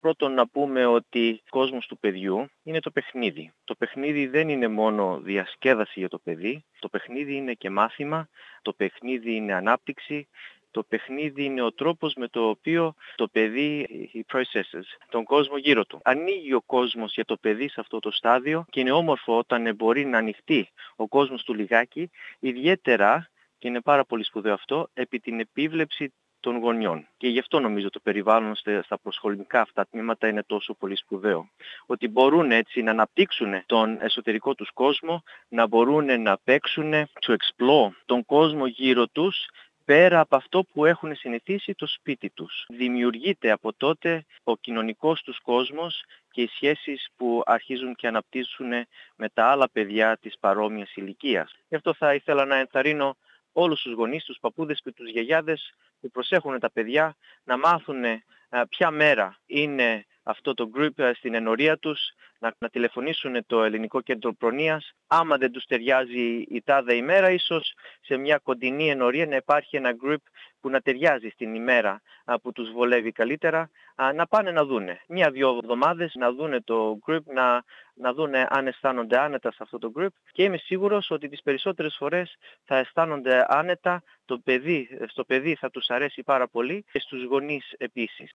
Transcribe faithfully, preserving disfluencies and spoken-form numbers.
Πρώτον να πούμε ότι ο κόσμος του παιδιού είναι το παιχνίδι. Το παιχνίδι δεν είναι μόνο διασκέδαση για το παιδί, το παιχνίδι είναι και μάθημα, το παιχνίδι είναι ανάπτυξη, το παιχνίδι είναι ο τρόπος με το οποίο το παιδί he processes τον κόσμο γύρω του. Ανοίγει ο κόσμος για το παιδί σε αυτό το στάδιο και είναι όμορφο όταν μπορεί να ανοιχτεί ο κόσμος του λιγάκι, ιδιαίτερα, και είναι πάρα πολύ σπουδαίο αυτό, επί την επίβλεψη των γονιών. Και γι' αυτό νομίζω το περιβάλλον στα προσχολικά αυτά τμήματα είναι τόσο πολύ σπουδαίο. Ότι μπορούν έτσι να αναπτύξουν τον εσωτερικό τους κόσμο, να μπορούν να παίξουν, to explore τον κόσμο γύρω τους, πέρα από αυτό που έχουν συνηθίσει το σπίτι τους. Δημιουργείται από τότε ο κοινωνικός τους κόσμος και οι σχέσεις που αρχίζουν και αναπτύσσουν με τα άλλα παιδιά της παρόμοιας ηλικίας. Γι' αυτό θα ήθελα να ενθαρρύνω όλους τους γονείς, τους παππούδες και τους γιαγιάδες που προσέχουν τα παιδιά να μάθουν ποια μέρα είναι αυτό το group στην ενορία τους, να, να τηλεφωνήσουν το Ελληνικό Κέντρο Προνοίας. Άμα δεν τους ταιριάζει η τάδε ημέρα, ίσως σε μια κοντινή ενορία να υπάρχει ένα group που να ταιριάζει στην ημέρα που τους βολεύει καλύτερα, να πάνε να δούνε. Μια-δυο εβδομάδες να δούνε το group, να, να δούνε αν αισθάνονται άνετα σε αυτό το group και είμαι σίγουρος ότι τις περισσότερες φορές θα αισθάνονται άνετα, το παιδί, στο παιδί θα τους αρέσει πάρα πολύ και στους γονείς επίσης.